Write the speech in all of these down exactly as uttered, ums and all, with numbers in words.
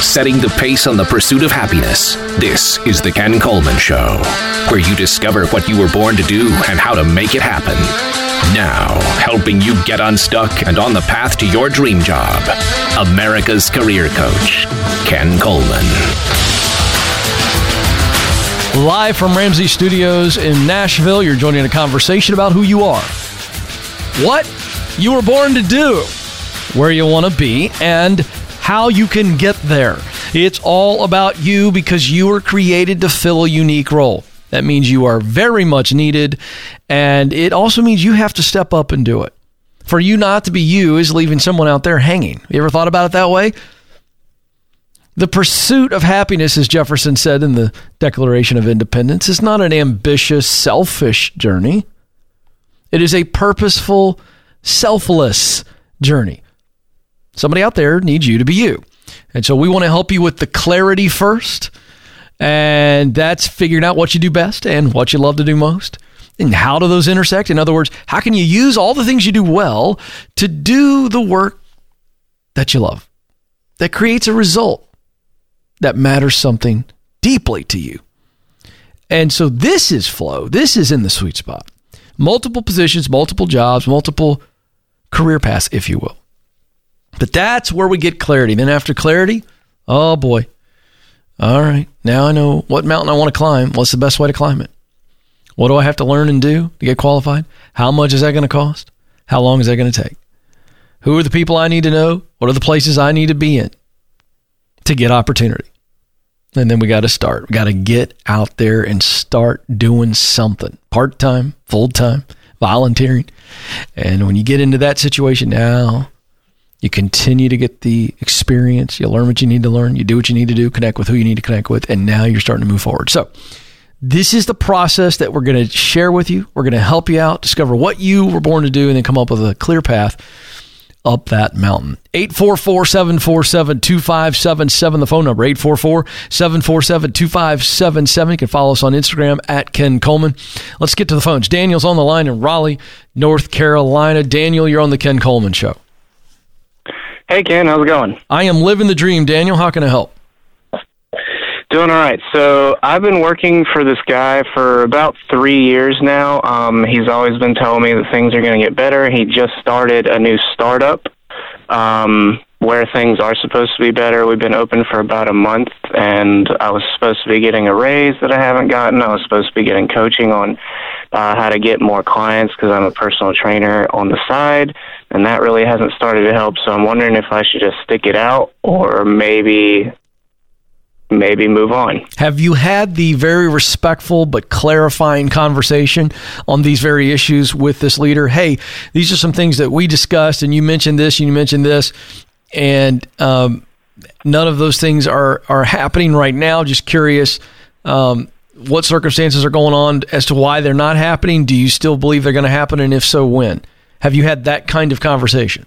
setting the pace on the pursuit of happiness. This is The Ken Coleman Show, where you discover what you were born to do and how to make it happen. Now, helping you get unstuck and on the path to your dream job, America's career coach, Ken Coleman. Live from Ramsey Studios in Nashville, you're joining a conversation about who you are, what you were born to do, where you want to be, and how you can get there. It's all about you because you were created to fill a unique role. That means you are very much needed, and it also means you have to step up and do it. For you not to be you is leaving someone out there hanging. You ever thought about it that way? The pursuit of happiness, as Jefferson said in the Declaration of Independence, is not an ambitious, selfish journey. It is a purposeful, selfless journey. Somebody out there needs you to be you. And so we want to help you with the clarity first. And that's figuring out what you do best and what you love to do most. And how do those intersect? In other words, how can you use all the things you do well to do the work that you love, that creates a result that matters something deeply to you? And so this is flow. This is in the sweet spot. Multiple positions, multiple jobs, multiple career paths, if you will. But that's where we get clarity. Then after clarity, oh boy. All right, now I know what mountain I want to climb. What's the best way to climb it? What do I have to learn and do to get qualified? How much is that going to cost? How long is that going to take? Who are the people I need to know? What are the places I need to be in to get opportunity? And then we got to start. We got to get out there and start doing something. Part-time, full-time, volunteering. And when you get into that situation now, you continue to get the experience. You learn what you need to learn. You do what you need to do. Connect with who you need to connect with. And now you're starting to move forward. So this is the process that we're going to share with you. We're going to help you out, discover what you were born to do, and then come up with a clear path up that mountain. eight four four, seven four seven, two five seven seven, the phone number, eight four four, seven four seven, two five seven seven. You can follow us on Instagram at Ken Coleman. Let's get to the phones. Daniel's on the line in Raleigh, North Carolina. Daniel, you're on the Ken Coleman Show. Hey, Ken, how's it going? I am living the dream. Daniel, how can I help? Doing all right. So I've been working for this guy for about three years now. Um, he's always been telling me that things are going to get better. He just started a new startup um, where things are supposed to be better. We've been open for about a month, and I was supposed to be getting a raise that I haven't gotten. I was supposed to be getting coaching on uh, how to get more clients because I'm a personal trainer on the side, and that really hasn't started to help. So I'm wondering if I should just stick it out or maybe... maybe move on. Have you had the very respectful but clarifying conversation on these very issues with this leader? Hey, these are some things that we discussed, and you mentioned this, and you mentioned this, and um, none of those things are, are happening right now. Just curious um, what circumstances are going on as to why they're not happening. Do you still believe they're going to happen, and if so, when? Have you had that kind of conversation?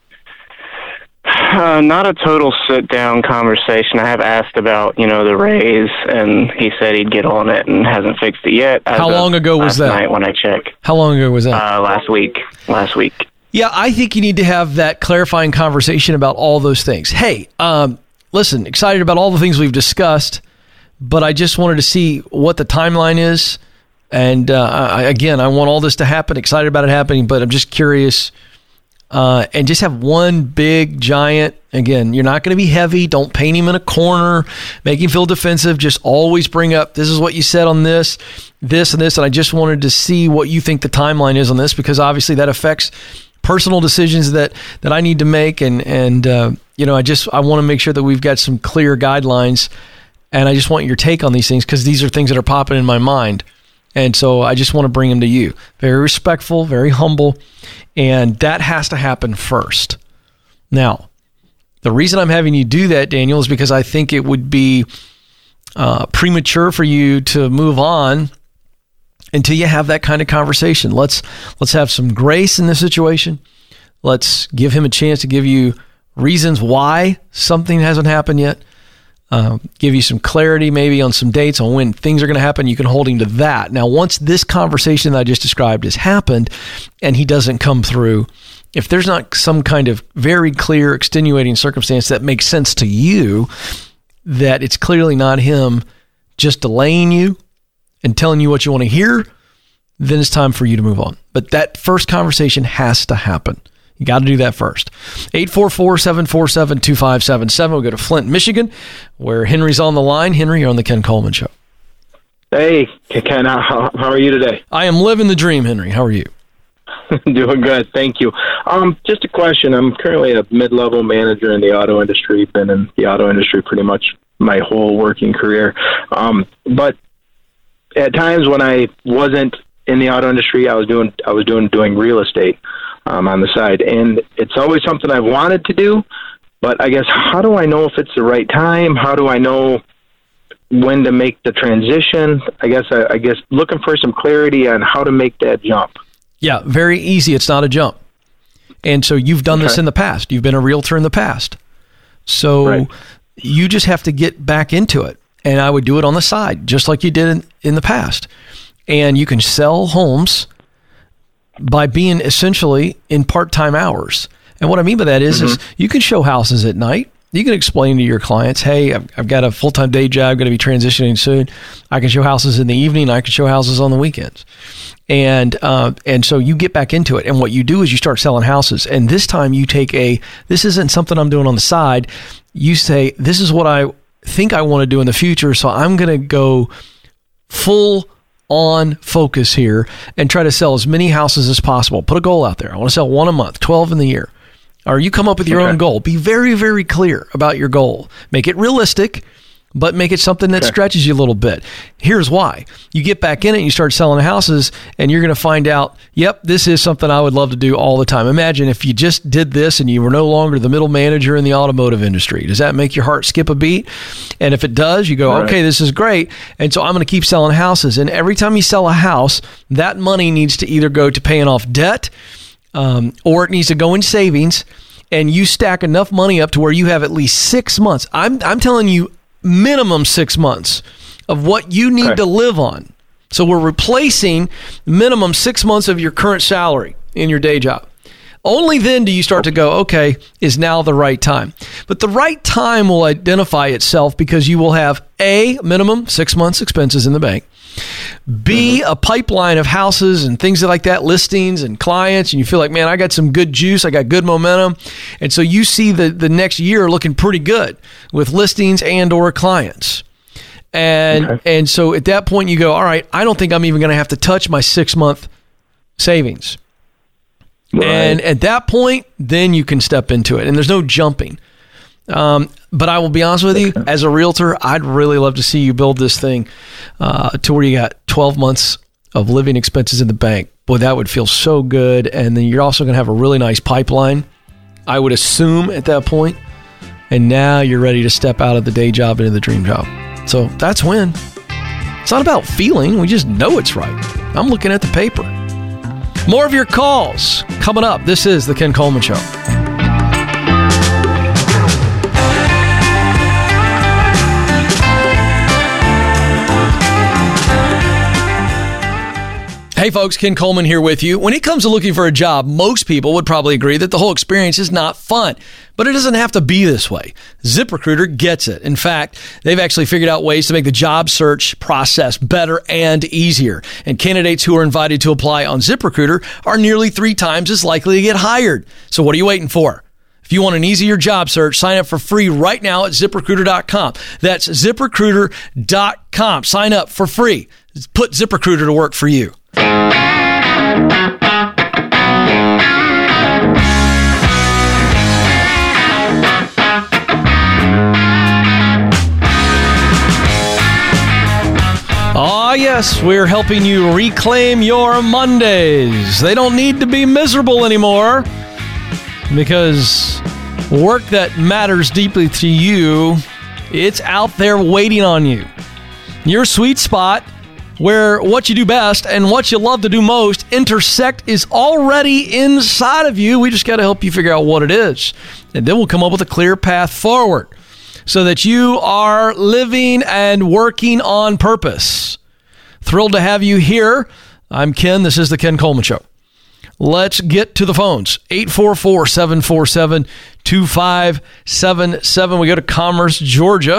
Uh, not a total sit-down conversation. I have asked about, you know, the raise, and he said he'd get on it and hasn't fixed it yet. How long ago was that? Last night when I checked. How long ago was that? Uh, last week. Last week. Yeah, I think you need to have that clarifying conversation about all those things. Hey, um, listen, excited about all the things we've discussed, but I just wanted to see what the timeline is. And uh, I, again, I want all this to happen, excited about it happening, but I'm just curious. Uh, and just have one big giant, again, you're not going to be heavy. Don't paint him in a corner, make him feel defensive. Just always bring up, this is what you said on this, this and this. And I just wanted to see what you think the timeline is on this, because obviously that affects personal decisions that, that I need to make. And, and uh, you know, I just, I want to make sure that we've got some clear guidelines, and I just want your take on these things, because these are things that are popping in my mind. And so I just want to bring them to you. Very respectful, very humble, and that has to happen first. Now, the reason I'm having you do that, Daniel, is because I think it would be uh, premature for you to move on until you have that kind of conversation. Let's let's have some grace in this situation. Let's give him a chance to give you reasons why something hasn't happened yet. Uh, give you some clarity maybe on some dates on when things are going to happen. You can hold him to that. Now, once this conversation that I just described has happened and he doesn't come through, if there's not some kind of very clear extenuating circumstance that makes sense to you, that it's clearly not him just delaying you and telling you what you want to hear, then it's time for you to move on. But that first conversation has to happen. You got to do that first. eight four four, seven four seven, two five seven seven. We'll go to Flint, Michigan, where Henry's on the line. Henry, you're on the Ken Coleman Show. Hey, Ken, how, how are you today? I am living the dream, Henry. How are you? Doing good, thank you. Um, just a question. I'm currently a mid-level manager in the auto industry. Been in the auto industry pretty much my whole working career. Um, but at times when I wasn't in the auto industry, I was doing I was doing doing real estate um, on the side, and it's always something I've wanted to do. But I guess, how do I know if it's the right time? How do I know when to make the transition? I guess I, I guess looking for some clarity on how to make that jump. Yeah, very easy. It's not a jump. And so you've done okay. this in the past. You've been a realtor in the past. So right. you just have to get back into it. And I would do it on the side, just like you did in, in the past. And you can sell homes by being essentially in part-time hours. And what I mean by that is, mm-hmm. is you can show houses at night. You can explain to your clients, hey, I've, I've got a full-time day job, I'm going to be transitioning soon. I can show houses in the evening. I can show houses on the weekends. And uh, and so you get back into it. And what you do is you start selling houses. And this time you take a, this isn't something I'm doing on the side. You say, this is what I think I want to do in the future. So I'm going to go full on focus here and try to sell as many houses as possible. Put a goal out there. I want to sell one a month, twelve in the year. Or you come up with your okay. own goal. Be very, very clear about your goal. Make it realistic, but make it something that okay. stretches you a little bit. Here's why. You get back in it and you start selling houses, and you're going to find out, yep, this is something I would love to do all the time. Imagine if you just did this and you were no longer the middle manager in the automotive industry. Does that make your heart skip a beat? And if it does, you go, right. okay, this is great. And so I'm going to keep selling houses. And every time you sell a house, that money needs to either go to paying off debt, Um, or it needs to go in savings, and you stack enough money up to where you have at least six months. I'm I'm telling you, minimum six months of what you need okay. to live on. So we're replacing minimum six months of your current salary in your day job. Only then do you start to go, okay, is now the right time? But the right time will identify itself because you will have A, minimum six months expenses in the bank. B, a pipeline of houses and things like that, listings and clients, and you feel like, man, I got some good juice, I got good momentum, and so you see the, the next year looking pretty good with listings and or clients. And okay. and so at that point you go, all right, I don't think I'm even going to have to touch my six-month savings. Right. And at that point, then you can step into it, and there's no jumping. Um, but I will be honest with you, as a realtor, I'd really love to see you build this thing uh, to where you got twelve months of living expenses in the bank. Boy, that would feel so good. And then you're also going to have a really nice pipeline, I would assume, at that point. And now you're ready to step out of the day job into the dream job. So that's when. It's not about feeling. We just know it's right. I'm looking at the paper. More of your calls coming up. This is The Ken Coleman Show. Hey folks, Ken Coleman here with you. When it comes to looking for a job, most people would probably agree that the whole experience is not fun. But it doesn't have to be this way. ZipRecruiter gets it. In fact, they've actually figured out ways to make the job search process better and easier. And candidates who are invited to apply on ZipRecruiter are nearly three times as likely to get hired. So what are you waiting for? If you want an easier job search, sign up for free right now at zip recruiter dot com. That's zip recruiter dot com. Sign up for free. Put ZipRecruiter to work for you. Ah, yes, we're helping you reclaim your Mondays. They don't need to be miserable anymore because work that matters deeply to you, it's out there waiting on you. Your sweet spot, where what you do best and what you love to do most intersect, is already inside of you. We just got to help you figure out what it is. And then we'll come up with a clear path forward so that you are living and working on purpose. Thrilled to have you here. I'm Ken. This is The Ken Coleman Show. Let's get to the phones. eight four four, seven four seven, two five seven seven. We go to Commerce, Georgia,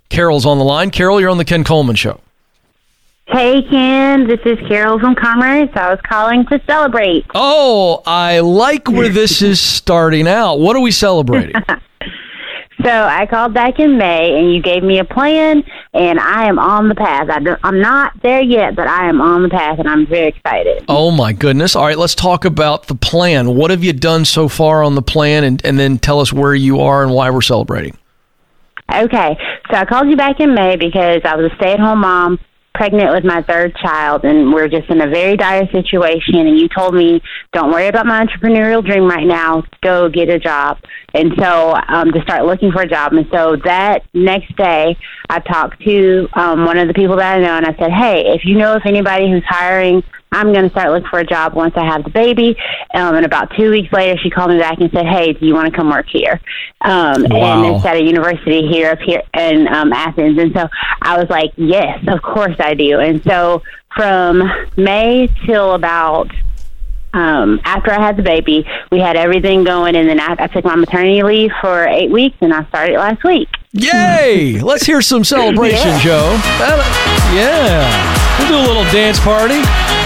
Carol's on the line. Carol, you're on the Ken Coleman Show. Hey, Ken. This is Carol from Commerce. I was calling to celebrate. Oh, I like where this is starting out. What are we celebrating? So I called back in May, and you gave me a plan, and I am on the path. I don't, I'm not there yet, but I am on the path, and I'm very excited. Oh, my goodness. All right, let's talk about the plan. What have you done so far on the plan, and, and then tell us where you are and why we're celebrating. Okay, so I called you back in May because I was a stay-at-home mom, pregnant with my third child, and we're just in a very dire situation, and you told me, don't worry about my entrepreneurial dream right now, go get a job. And so um, to start looking for a job. And so that next day, I talked to um, one of the people that I know, and I said, hey, if you know of anybody who's hiring, I'm going to start looking for a job once I have the baby. Um, and about two weeks later, she called me back and said, hey, do you want to come work here? Um, wow. And it's at a university here up here in um, Athens. And so I was like, yes, of course I do. And so from May till about um, after I had the baby, we had everything going. And then I, I took my maternity leave for eight weeks, and I started last week. Yay! Let's hear some celebration, Yeah. Joe. That, yeah. We'll do a little dance party.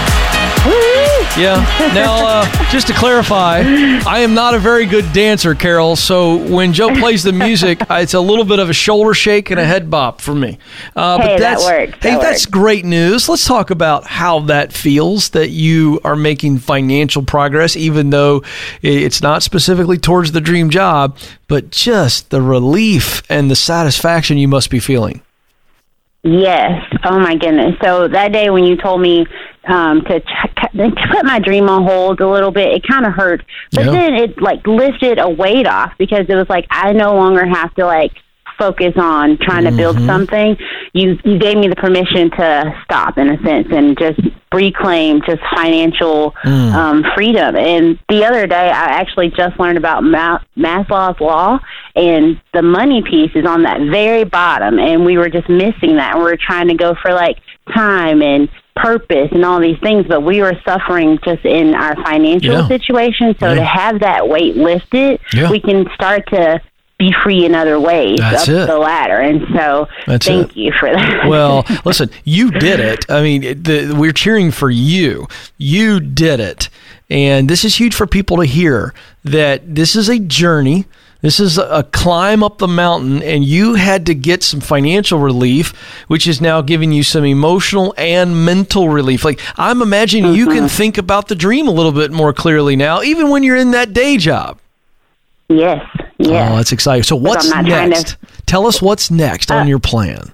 Yeah. Now, uh, just to clarify, I am not a very good dancer, Carol. So when Joe plays the music, it's a little bit of a shoulder shake and a head bop for me. Uh, Hey, but that that's, works. Hey, That that's works. great news. Let's talk about how that feels that you are making financial progress, even though it's not specifically towards the dream job, but just the relief and the satisfaction you must be feeling. Yes. Oh, my goodness. So that day when you told me um, to, ch- to put my dream on hold a little bit, it kind of hurt. But Yeah. then it, like, lifted a weight off because it was like I no longer have to, like, focus on trying to build something. You you gave me the permission to stop, in a sense, and just reclaim just financial Mm. um, freedom. And the other day, I actually just learned about Ma- Maslow's law, and the money piece is on that very bottom, and we were just missing that. We were trying to go for, like, time and purpose and all these things, but we were suffering just in our financial Yeah. situation. So Yeah. to have that weight lifted, Yeah. we can start to be free in other ways That's up it. the ladder. And so That's thank it. you for that. Well, listen, you did it. I mean, the, we're cheering for you. You did it. And this is huge for people to hear that this is a journey. This is a climb up the mountain, and you had to get some financial relief, which is now giving you some emotional and mental relief. Like, I'm imagining you can think about the dream a little bit more clearly now, even when you're in that day job. Yes, yes. Oh, that's exciting. So what's I'm not trying next? to- Tell us what's next on Uh, your plan.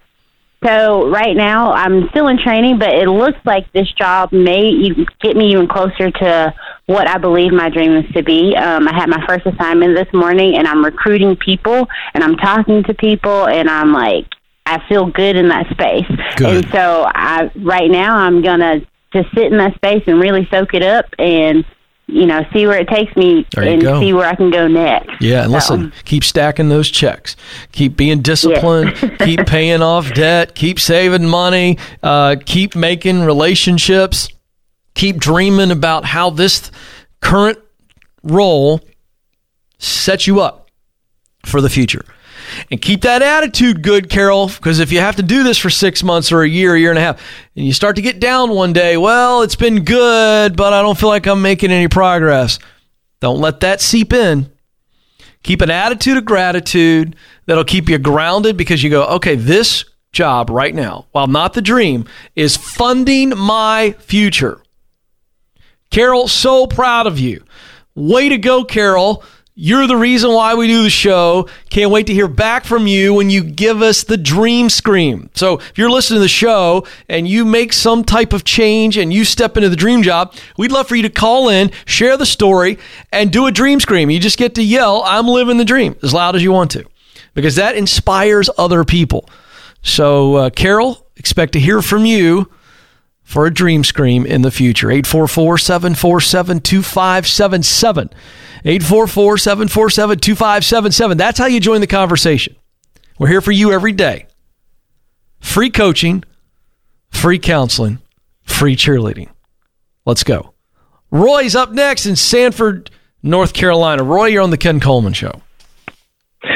So right now I'm still in training, but it looks like this job may even get me even closer to what I believe my dream is to be. Um, I had my first assignment this morning, and I'm recruiting people, and I'm talking to people, and I'm like, I feel good in that space. Good. And so I right now I'm gonna just sit in that space and really soak it up, and you know, see where it takes me, There you and go. see where I can go next. Yeah, and So- listen, keep stacking those checks. Keep being disciplined. Keep paying off debt. Keep saving money. Uh, keep making relationships. Keep dreaming about how this current role sets you up for the future. And keep that attitude good, Carol, because if you have to do this for six months or a year, a year and a half, and you start to get down one day, well, it's been good, but I don't feel like I'm making any progress. Don't let that seep in. Keep an attitude of gratitude that'll keep you grounded, because you go, okay, this job right now, while not the dream, is funding my future. Carol, so proud of you. Way to go, Carol. You're the reason why we do the show. Can't wait to hear back from you when you give us the dream scream. So if you're listening to the show and you make some type of change and you step into the dream job, we'd love for you to call in, share the story, and do a dream scream. You just get to yell, I'm living the dream, as loud as you want to, because that inspires other people. So, uh, Carol, expect to hear from you for a dream scream in the future. eight four four, seven four seven, two five seven seven. eight four four, seven four seven, two five seven seven. That's how you join the conversation. We're here for you every day. Free coaching, free counseling, free cheerleading. Let's go. Roy's up next in Sanford, North Carolina. Roy, you're on the Ken Coleman Show.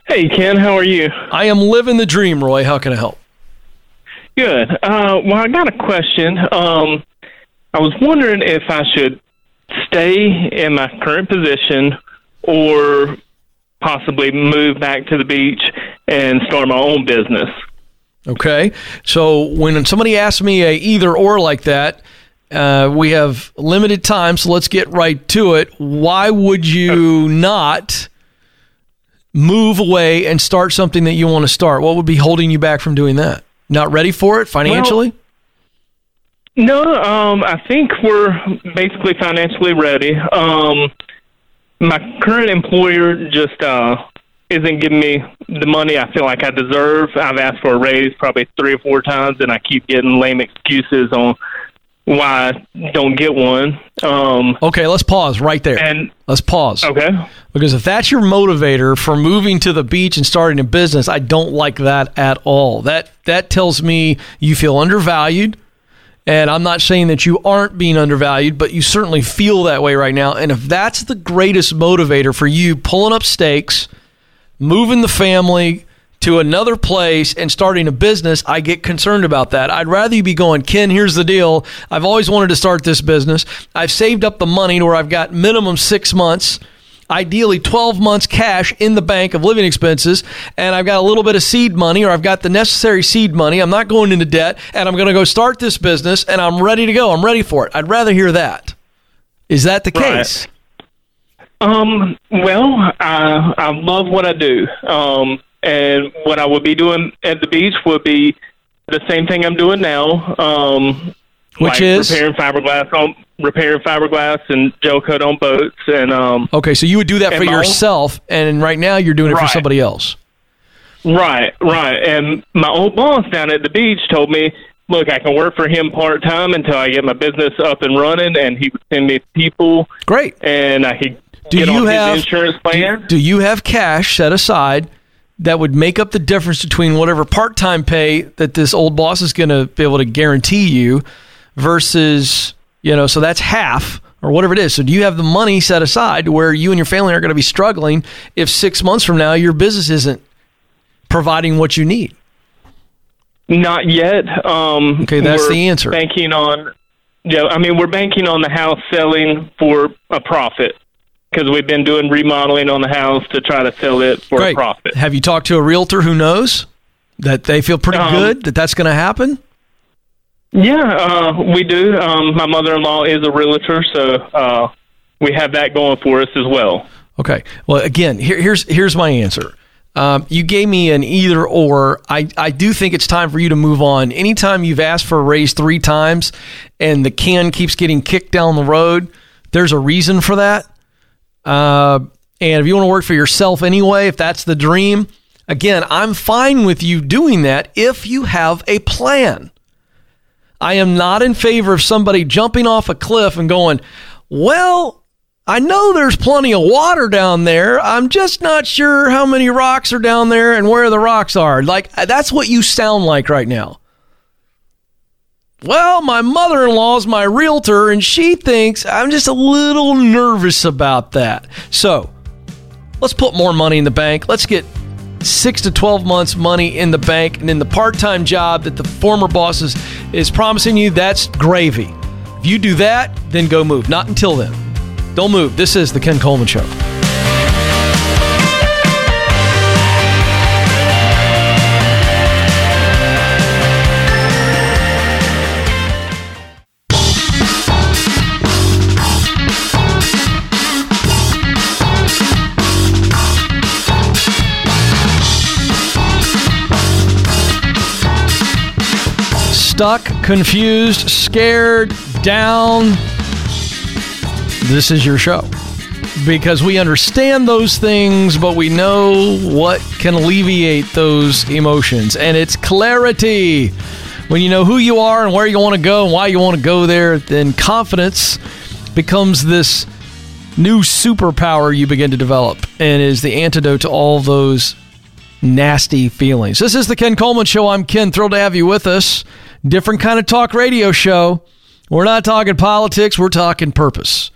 Hey, Ken, how are you? I am living the dream, Roy. How can I help? Good. Uh, well, I got a question. Um, I was wondering if I should stay in my current position or possibly move back to the beach and start my own business. Okay. So when somebody asks me a either or like that, uh, we have limited time, so let's get right to it. Why would you not move away and start something that you want to start? What would be holding you back from doing that? Not ready for it financially? Well, no, um, I think we're basically financially ready. Um, my current employer just uh, isn't giving me the money I feel like I deserve. I've asked for a raise probably three or four times, and I keep getting lame excuses on why I don't get one. Um, okay, let's pause right there. And let's pause. Okay. Because if that's your motivator for moving to the beach and starting a business, I don't like that at all. That that tells me you feel undervalued. And I'm not saying that you aren't being undervalued, but you certainly feel that way right now. And if that's the greatest motivator for you pulling up stakes, moving the family to another place and starting a business, I get concerned about that. I'd rather you be going, Ken, here's the deal. I've always wanted to start this business. I've saved up the money to where I've got minimum six months, ideally twelve months cash in the bank of living expenses, and I've got a little bit of seed money, or I've got the necessary seed money. I'm not going into debt, and I'm going to go start this business, and I'm ready to go. I'm ready for it. I'd rather hear that. Is that the Right. case? Um, well, I, I love what I do. Um, and what I would be doing at the beach would be the same thing I'm doing now. Um, Which like is? repairing fiberglass on repairing fiberglass and gel coat on boats. And um, Okay, so you would do that for and my own- yourself, and right now you're doing it for Right. somebody else. Right, right. And my old boss down at the beach told me, look, I can work for him part-time until I get my business up and running, and he would send me people. Great. And I could Do get you on have his insurance plan. Do, do you have cash set aside that would make up the difference between whatever part-time pay that this old boss is going to be able to guarantee you versus, you know, so that's half or whatever it is. So do you have the money set aside to where you and your family are going to be struggling if six months from now your business isn't providing what you need? Not yet. Um, Okay, that's we're the answer. Banking on, yeah, I mean, we're banking on the house selling for a profit because we've been doing remodeling on the house to try to sell it for Great. a profit. Have you talked to a realtor who knows that they feel pretty Um, good that that's going to happen? Yeah, uh, we do. Um, my mother-in-law is a realtor, so uh, we have that going for us as well. Okay. Well, again, here, here's here's my answer. Um, you gave me an either or. I, I do think it's time for you to move on. Anytime you've asked for a raise three times and the can keeps getting kicked down the road, there's a reason for that. Uh, and if you want to work for yourself anyway, if that's the dream, again, I'm fine with you doing that if you have a plan. I am not in favor of somebody jumping off a cliff and going, well, I know there's plenty of water down there. I'm just not sure how many rocks are down there and where the rocks are. Like, that's what you sound like right now. Well, my mother-in-law's my realtor, and she thinks I'm just a little nervous about that. So, let's put more money in the bank. Let's get six to twelve months money in the bank, and in the part-time job that the former boss is, is promising you, that's gravy. If you do that, then go move. Not until then. Don't move. This is The Ken Coleman Show. Stuck, confused, scared, down. This is your show. Because we understand those things, but we know what can alleviate those emotions. And it's clarity. When you know who you are and where you want to go and why you want to go there, then confidence becomes this new superpower you begin to develop and is the antidote to all those nasty feelings. This is the Ken Coleman Show. I'm Ken. Thrilled to have you with us. Different kind of talk radio show. We're not talking politics. We're talking purpose.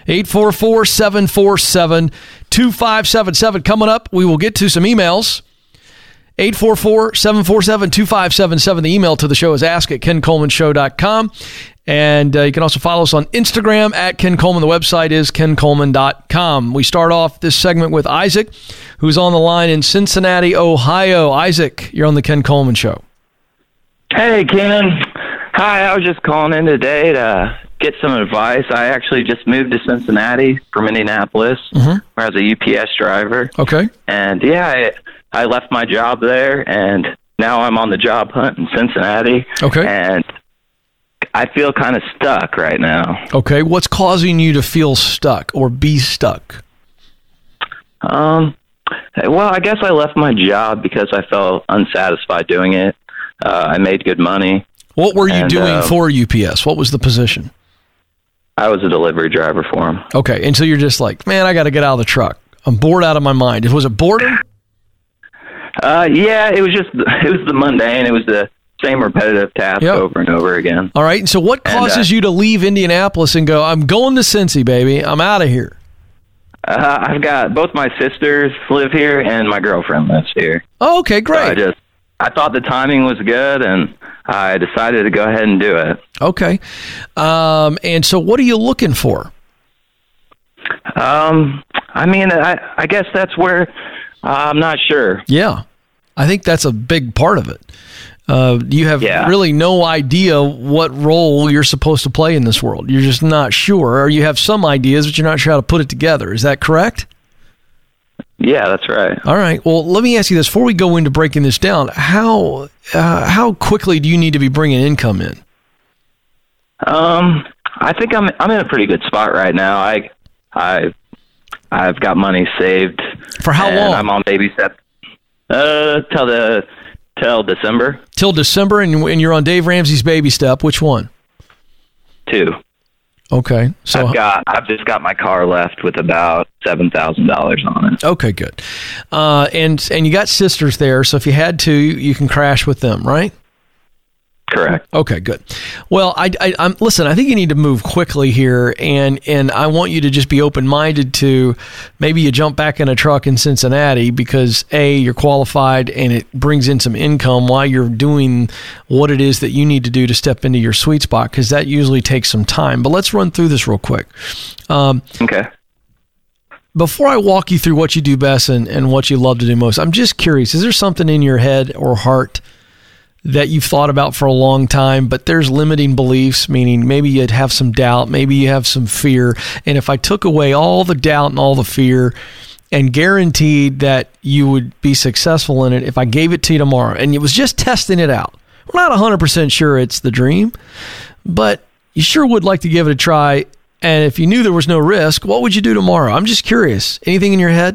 eight four four, seven four seven, two five seven seven. Coming up, we will get to some emails. eight four four, seven four seven, two five seven seven. The email to the show is ask at ken coleman show dot com. And uh, you can also follow us on Instagram at Ken Coleman. The website is ken coleman dot com. We start off this segment with Isaac, who's on the line in Cincinnati, Ohio. Isaac, you're on the Ken Coleman Show. Hey, Ken. Hi, I was just calling in today to get some advice. I actually just moved to Cincinnati from Indianapolis, Mm-hmm. where I was a U P S driver. Okay. And, yeah, I, I left my job there, and now I'm on the job hunt in Cincinnati. Okay. And I feel kind of stuck right now. Okay. What's causing you to feel stuck or be stuck? Um, well, I guess I left my job because I felt unsatisfied doing it. Uh, I made good money. What were you and, doing uh, for U P S? What was the position? I was a delivery driver for them. Okay. And so you're just like, man, I got to get out of the truck. I'm bored out of my mind. Was it boredom? Uh, yeah, it was just, it was the mundane. It was the same repetitive task Yep. over and over again. All right. And so what And, causes uh, you to leave Indianapolis and go, I'm going to Cincy, baby. I'm out of here. Uh, I've got both my sisters live here and my girlfriend lives here. Oh, okay, So great. I just, I thought the timing was good, and I decided to go ahead and do it. Okay. Um, and so what are you looking for? Um, I mean, I, I guess that's where uh, I'm not sure. Yeah. I think that's a big part of it. Uh, you have Yeah. really no idea what role you're supposed to play in this world. You're just not sure, or you have some ideas, but you're not sure how to put it together. Is that correct? Yeah, that's right. All right. Well, let me ask you this. Before we go into breaking this down, how uh, how quickly do you need to be bringing income in? Um, I think I'm I'm in a pretty good spot right now. I I I've got money saved. For how and long? I'm on baby step. Uh, till the till December. Till December, and, and you're on Dave Ramsey's baby step. Which one? Two. Okay. So I've got I've just got my car left with about seven thousand dollars on it. okay, good. Uh, and and you got sisters there, so if you had to, you can crash with them, right? Correct. Okay, good. Well, I, I, I'm listen. I think you need to move quickly here, and and I want you to just be open minded to maybe you jump back in a truck in Cincinnati because A, you're qualified and it brings in some income while you're doing what it is that you need to do to step into your sweet spot, because that usually takes some time. But let's run through this real quick. Um, Okay. Before I walk you through what you do best and, and what you love to do most, I'm just curious, is there something in your head or heart that you've thought about for a long time, but there's limiting beliefs, meaning maybe you'd have some doubt, maybe you have some fear, and if I took away all the doubt and all the fear and guaranteed that you would be successful in it, if I gave it to you tomorrow, and it was just testing it out, we're not one hundred percent sure it's the dream, but you sure would like to give it a try, and if you knew there was no risk, what would you do tomorrow? I'm just curious. Anything in your head?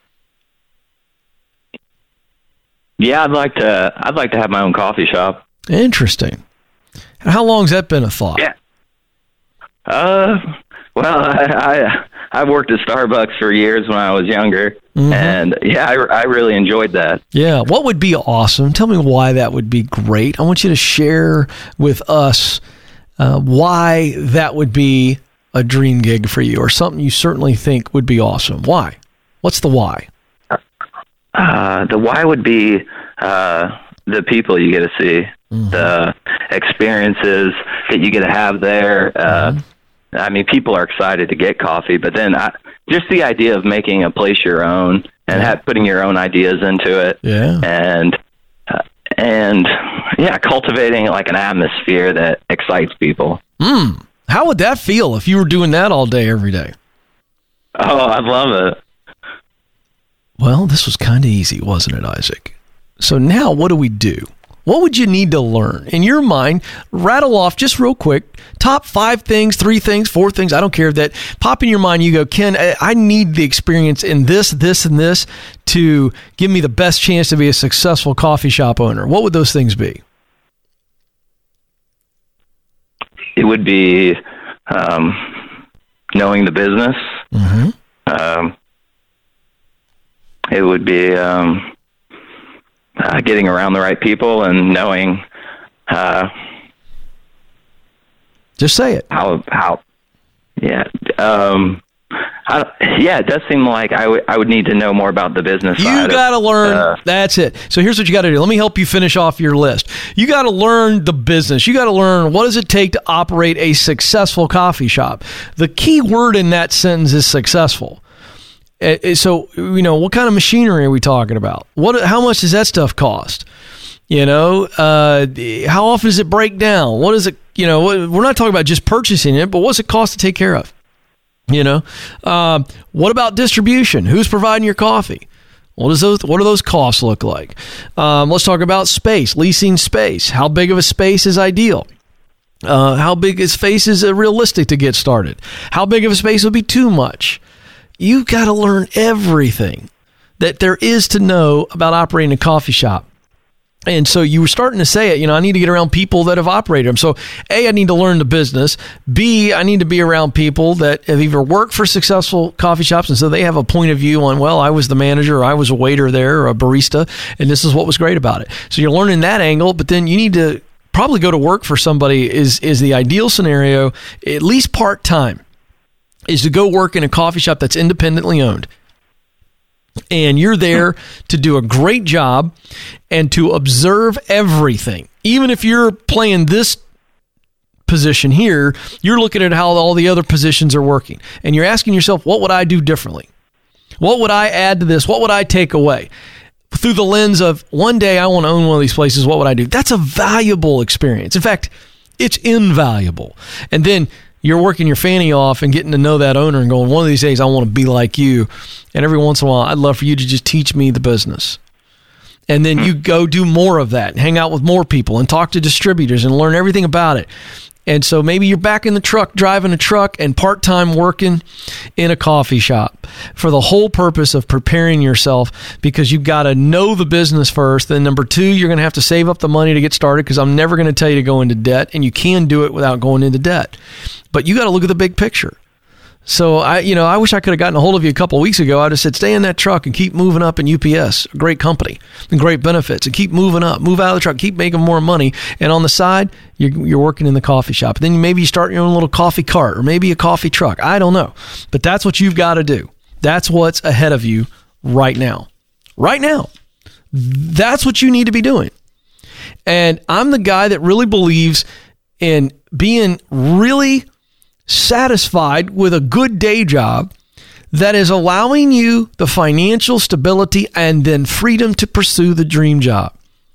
Yeah, I'd like to. I'd like to have my own coffee shop. Interesting. And how long's that been a thought? Yeah. Uh, well, I, I I worked at Starbucks for years when I was younger, Mhm. and yeah, I, I really enjoyed that. Yeah. What would be awesome? Tell me why that would be great. I want you to share with us uh, why that would be a dream gig for you, or something you certainly think would be awesome. Why? What's the why? Uh, the why would be uh, the people you get to see, Mm-hmm. the experiences that you get to have there. Uh, Mm-hmm. I mean, people are excited to get coffee, but then I, just the idea of making a place your own and Yeah. have, putting your own ideas into it, Yeah. and uh, and yeah, cultivating like an atmosphere that excites people. Hmm. How would that feel if you were doing that all day, every day? Oh, I love it. Well, this was kind of easy, wasn't it, Isaac? So now what do we do? What would you need to learn? In your mind, rattle off just real quick, top five things, three things, four things, I don't care, that pop in your mind. You go, Ken, I- I need the experience in this, this, and this to give me the best chance to be a successful coffee shop owner. What would those things be? It would be um, knowing the business. Mm-hmm. Um, it would be um, uh, getting around the right people and knowing uh, Just say it. how how yeah um, I, yeah, it does seem like I would I would need to know more about the business You side. got to learn. Uh, that's it. So here's what you got to do. Let me help you finish off your list. You got to learn the business. You got to learn what does it take to operate a successful coffee shop. The key word in that sentence is successful. So, you know, what kind of machinery are we talking about? What? How much does that stuff cost? You know, uh, how often does it break down? What is it? You know, we're not talking about just purchasing it, but what's it cost to take care of? You know, uh, what about distribution? Who's providing your coffee? What does those? What do those costs look like? Um, let's talk about space, leasing space. How big of a space is ideal? Uh, how big a space is realistic to get started? How big of a space would be too much? You've got to learn everything that there is to know about operating a coffee shop. And so you were starting to say it, you know, I need to get around people that have operated them. So A, I need to learn the business. B, I need to be around people that have either worked for successful coffee shops, and so they have a point of view on, well, I was the manager, or I was a waiter there, or a barista, and this is what was great about it. So you're learning that angle, but then you need to probably go to work for somebody is, is the ideal scenario, at least part-time, is to go work in a coffee shop that's independently owned. And you're there to do a great job and to observe everything. Even if you're playing this position here, you're looking at how all the other positions are working. And you're asking yourself, what would I do differently? What would I add to this? What would I take away? Through the lens of, one day I want to own one of these places, what would I do? That's a valuable experience. In fact, it's invaluable. And then you're working your fanny off and getting to know that owner and going, one of these days I want to be like you. And every once in a while, I'd love for you to just teach me the business. And then you go do more of that and hang out with more people and talk to distributors and learn everything about it. And so maybe you're back in the truck, driving a truck and part-time working in a coffee shop for the whole purpose of preparing yourself, because you've got to know the business first. Then number two, you're going to have to save up the money to get started, because I'm never going to tell you to go into debt, and you can do it without going into debt. But you got to look at the big picture. So I, you know, I wish I could have gotten a hold of you a couple of weeks ago. I'd have said, stay in that truck and keep moving up in U P S, a great company and great benefits, and keep moving up, move out of the truck, keep making more money. And on the side, you're, you're working in the coffee shop. And then maybe you start your own little coffee cart or maybe a coffee truck. I don't know, but that's what you've got to do. That's what's ahead of you right now, right now. That's what you need to be doing. And I'm the guy that really believes in being really satisfied with a good day job that is allowing you the financial stability and then freedom to pursue the dream job.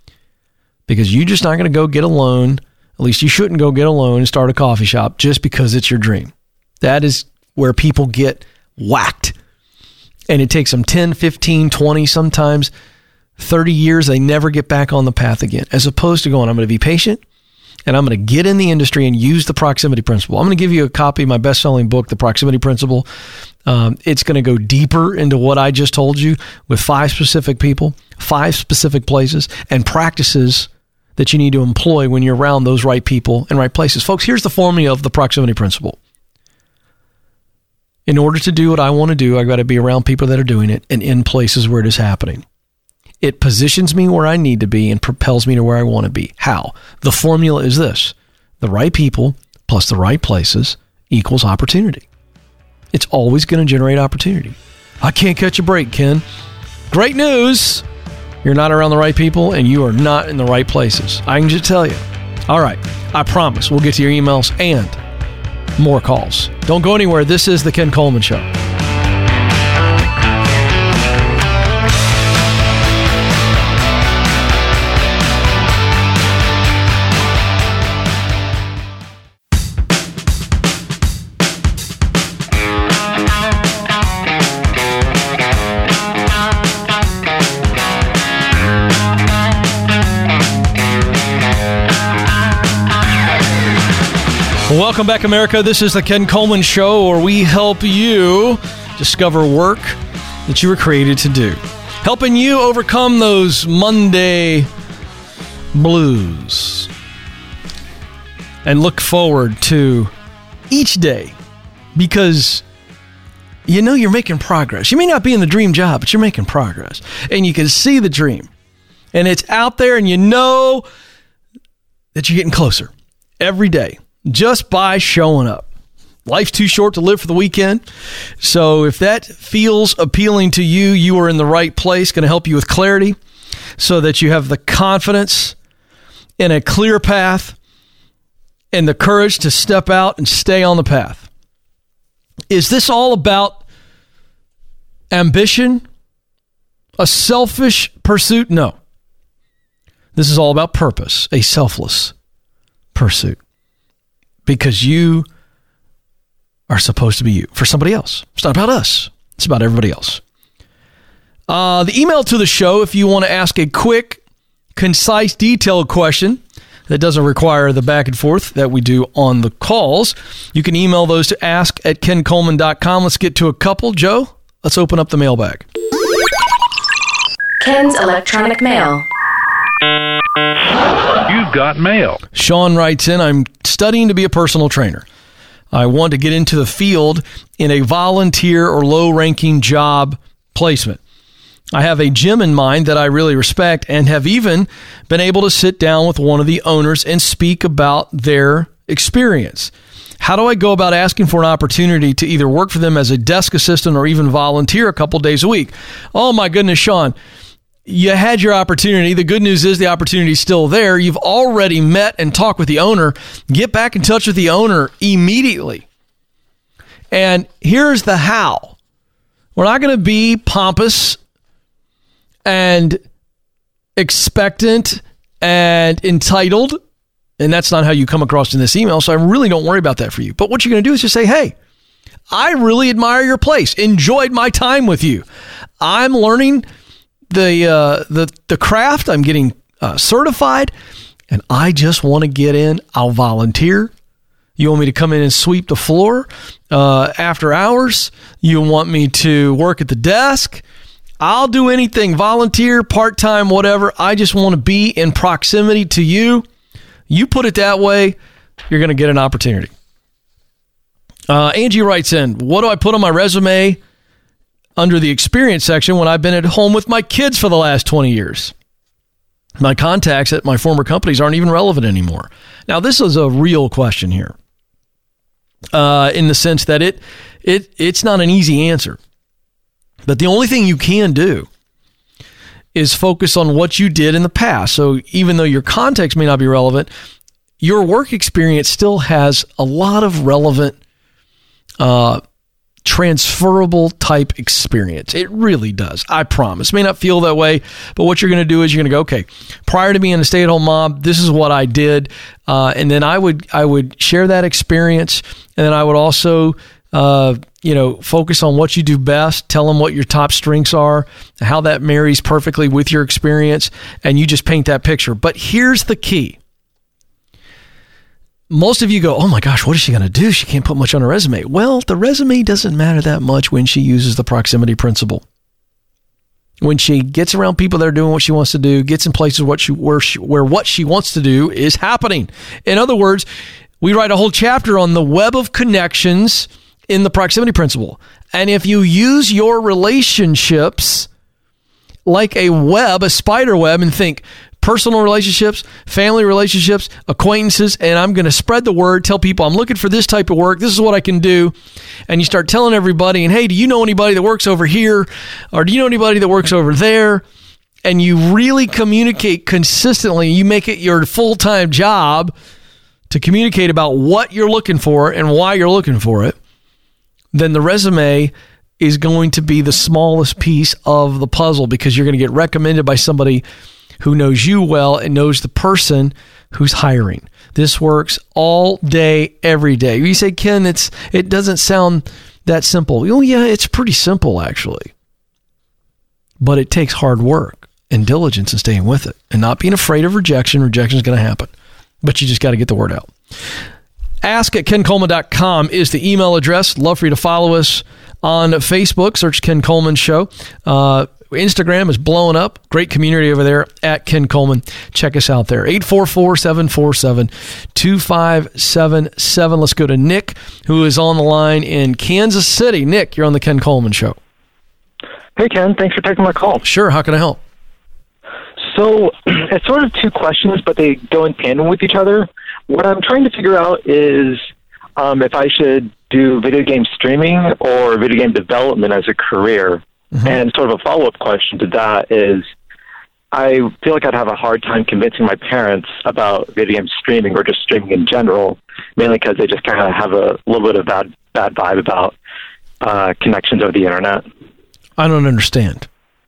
Because you're just not going to go get a loan. At least you shouldn't go get a loan and start a coffee shop just because it's your dream. That is where people get whacked. And it takes them ten, fifteen, twenty, sometimes thirty years. They never get back on the path again. As opposed to going, I'm going to be patient, and I'm going to get in the industry and use the proximity principle. I'm going to give you a copy of my best-selling book, The Proximity Principle. Um, it's going to go deeper into what I just told you with five specific people, five specific places, and practices that you need to employ when you're around those right people and right places. Folks, here's the formula of the proximity principle. In order to do what I want to do, I've got to be around people that are doing it and in places where it is happening. It positions me where I need to be and propels me to where I want to be. How? The formula is this. The right people plus the right places equals opportunity. It's always going to generate opportunity. I can't catch a break, Ken. Great news. You're not around the right people and you are not in the right places. I can just tell you. All right. I promise we'll get to your emails and more calls. Don't go anywhere. This is The Ken Coleman Show. Welcome back, America. This is the Ken Coleman Show, where we help you discover work that you were created to do. Helping you overcome those Monday blues and look forward to each day, because you know you're making progress. You may not be in the dream job, but you're making progress. And you can see the dream. And it's out there, and you know that you're getting closer every day. Just by showing up. Life's too short to live for the weekend. So if that feels appealing to you, you are in the right place. Going to help you with clarity so that you have the confidence in a clear path and the courage to step out and stay on the path. Is this all about ambition? A selfish pursuit? No. This is all about purpose, a selfless pursuit. Because you are supposed to be you for somebody else. It's not about us. It's about everybody else. Uh, the email to the show, if you want to ask a quick, concise, detailed question that doesn't require the back and forth that we do on the calls, you can email those to ask at ken coleman dot com. Let's get to a couple. Joe, let's open up the mailbag. Ken's Electronic Mail. You've got mail. Sean writes in, I'm studying to be a personal trainer. I want to get into the field in a volunteer or low-ranking job placement. I have a gym in mind that I really respect and have even been able to sit down with one of the owners and speak about their experience. How do I go about asking for an opportunity to either work for them as a desk assistant or even volunteer a couple days a week? Oh my goodness, Sean, you had your opportunity. The good news is the opportunity is still there. You've already met and talked with the owner. Get back in touch with the owner immediately. And here's the how. We're not going to be pompous and expectant and entitled. And that's not how you come across in this email. So I really don't worry about that for you. But what you're going to do is just say, hey, I really admire your place. Enjoyed my time with you. I'm learning the uh, the the craft. I'm getting uh, certified, and I just want to get in. I'll volunteer. You want me to come in and sweep the floor uh, after hours? You want me to work at the desk? I'll do anything, volunteer, part-time, whatever. I just want to be in proximity to you. You put it that way, you're going to get an opportunity. Uh, Angie writes in, what do I put on my resume under the experience section when I've been at home with my kids for the last twenty years? My contacts at my former companies aren't even relevant anymore. Now, this is a real question here, uh, in the sense that it it it's not an easy answer. But the only thing you can do is focus on what you did in the past. So even though your context may not be relevant, your work experience still has a lot of relevant uh transferable type experience. It really does. I promise. It may not feel that way, but what you're going to do is you're going to go, okay, prior to being a stay-at-home mom, this is what I did. Uh, and then I would, I would share that experience. And then I would also, uh, you know, focus on what you do best, tell them what your top strengths are, how that marries perfectly with your experience. And you just paint that picture. But here's the key. Most of you go, oh my gosh, what is she going to do? She can't put much on her resume. Well, the resume doesn't matter that much when she uses the proximity principle. When she gets around people that are doing what she wants to do, gets in places what she, where, she, where what she wants to do is happening. In other words, we write a whole chapter on the web of connections in the proximity principle. And if you use your relationships like a web, a spider web, and think, personal relationships, family relationships, acquaintances, and I'm going to spread the word, tell people I'm looking for this type of work, this is what I can do, and you start telling everybody, and hey, do you know anybody that works over here, or do you know anybody that works over there, and you really communicate consistently, you make it your full-time job to communicate about what you're looking for and why you're looking for it, then the resume is going to be the smallest piece of the puzzle because you're going to get recommended by somebody who knows you well and knows the person who's hiring. This works all day, every day. You say, Ken, it's it doesn't sound that simple. Oh, yeah, it's pretty simple, actually. But it takes hard work and diligence and staying with it and not being afraid of rejection. Rejection is going to happen. But you just got to get the word out. Ask at ken coleman dot com is the email address. Love for you to follow us on Facebook. Search Ken Coleman Show. Uh, Instagram is blowing up. Great community over there at Ken Coleman. Check us out there. eight four four, seven four seven, two five seven seven. Let's go to Nick, who is on the line in Kansas City. Nick, you're on the Ken Coleman Show. Hey, Ken. Thanks for taking my call. Sure. How can I help? So it's sort of two questions, but they go in tandem with each other. What I'm trying to figure out is um, if I should do video game streaming or video game development as a career. Mm-hmm. And sort of a follow-up question to that is, I feel like I'd have a hard time convincing my parents about video game streaming or just streaming in general, mainly because they just kind of have a little bit of bad bad vibe about uh, connections over the internet. I don't understand.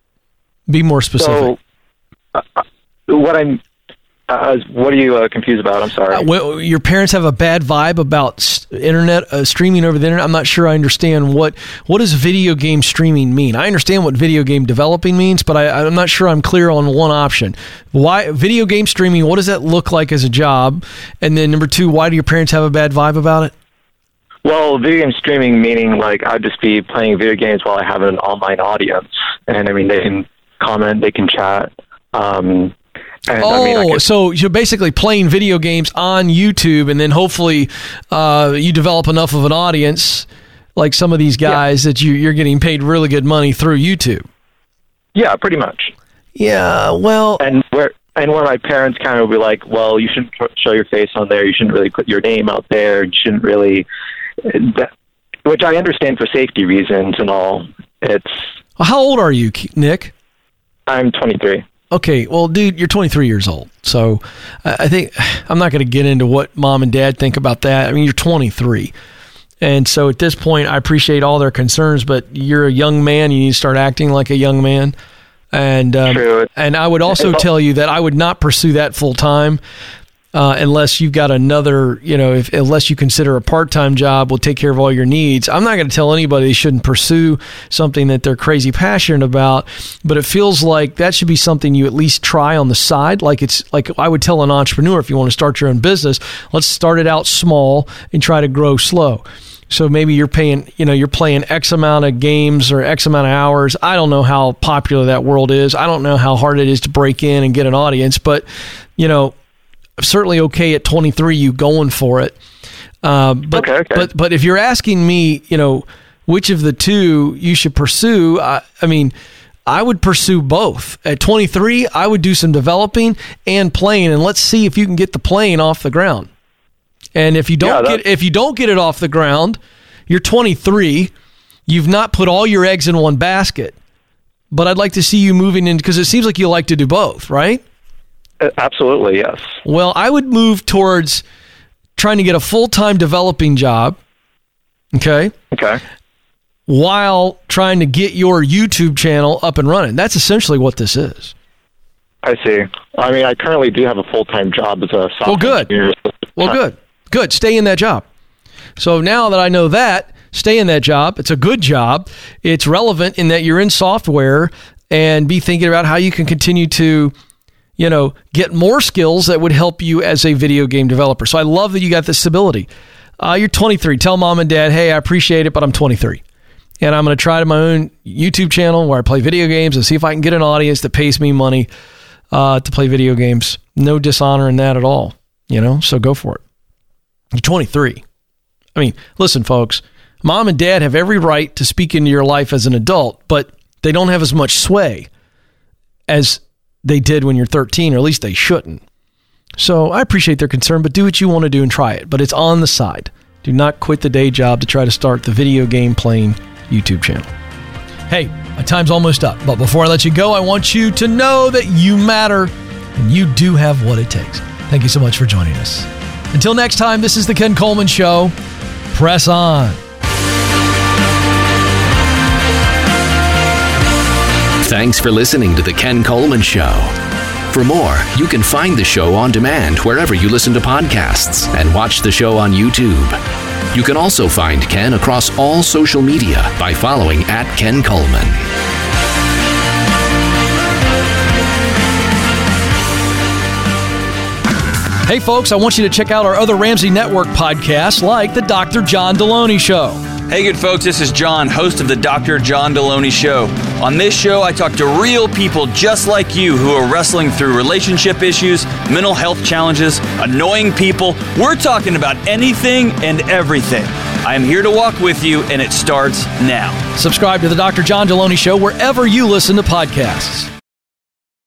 Be more specific. So, uh, what I'm, uh, what are you uh, confused about? I'm sorry. Uh, well, your parents have a bad vibe about s- internet uh, streaming over the internet. I'm not sure I understand what what does video game streaming mean. I understand what video game developing means, but I, I'm not sure I'm clear on one option. Why video game streaming? What does that look like as a job? And then number two, why do your parents have a bad vibe about it? Well, video game streaming meaning like I'd just be playing video games while I have an online audience, and I mean they can comment, they can chat. Um, and, oh, I mean, I could, so you're basically playing video games on YouTube, and then hopefully uh, you develop enough of an audience, like some of these guys, yeah. that you, you're getting paid really good money through YouTube. Yeah, pretty much. Yeah, well, and where and where my parents kind of would be like, well, you shouldn't show your face on there, you shouldn't really put your name out there, you shouldn't really, that, which I understand for safety reasons and all. It's. Well, how old are you, Nick? I'm twenty-three. Okay, well, dude, you're twenty-three years old. So I think I'm not going to get into what mom and dad think about that. I mean, you're twenty-three. And so at this point, I appreciate all their concerns, but you're a young man. You need to start acting like a young man. And um, True. And I would also tell you that I would not pursue that full time. Uh, unless you've got another, you know, if, unless you consider a part-time job will take care of all your needs. I'm not going to tell anybody they shouldn't pursue something that they're crazy passionate about, but it feels like that should be something you at least try on the side. Like it's like I would tell an entrepreneur, if you want to start your own business, let's start it out small and try to grow slow. So maybe you're paying, you know, you're playing X amount of games or X amount of hours. I don't know how popular that world is. I don't know how hard it is to break in and get an audience, but, you know, certainly okay at twenty-three, you going for it. Uh, but, okay, okay. but but if you're asking me, you know, which of the two you should pursue, I, I mean, I would pursue both. At twenty-three, I would do some developing and playing, and let's see if you can get the plane off the ground. And if you don't yeah, get if you don't get it off the ground, you're twenty-three. You've not put all your eggs in one basket. But I'd like to see you moving in because it seems like you like to do both, right? Absolutely, yes. Well, I would move towards trying to get a full-time developing job, okay? Okay. While trying to get your YouTube channel up and running. That's essentially what this is. I see. I mean, I currently do have a full-time job as a software well, good. engineer. Well, good. Good. Stay in that job. So now that I know that, stay in that job. It's a good job. It's relevant in that you're in software, and be thinking about how you can continue to, you know, get more skills that would help you as a video game developer. So I love that you got this stability. Uh, you're twenty-three. Tell mom and dad, hey, I appreciate it, but I'm twenty-three. And I'm going to try to my own YouTube channel where I play video games and see if I can get an audience that pays me money uh, to play video games. No dishonor in that at all, you know, so go for it. You're twenty-three. I mean, listen, folks, mom and dad have every right to speak into your life as an adult, but they don't have as much sway as they did when you're thirteen, or at least they shouldn't. So I appreciate their concern, but do what you want to do and try it. But it's on the side. Do not quit the day job to try to start the video game playing YouTube channel. Hey, my time's almost up. But before I let you go, I want you to know that you matter and you do have what it takes. Thank you so much for joining us. Until next time, this is The Ken Coleman Show. Press on. Thanks for listening to The Ken Coleman Show. For more, you can find the show on demand wherever you listen to podcasts and watch the show on YouTube. You can also find Ken across all social media by following at Ken Coleman. Hey, folks, I want you to check out our other Ramsey Network podcasts like The Doctor John Deloney Show. Hey, good folks, this is John, host of the Doctor John Deloney Show. On this show, I talk to real people just like you who are wrestling through relationship issues, mental health challenges, annoying people. We're talking about anything and everything. I am here to walk with you, and it starts now. Subscribe to the Doctor John Deloney Show wherever you listen to podcasts.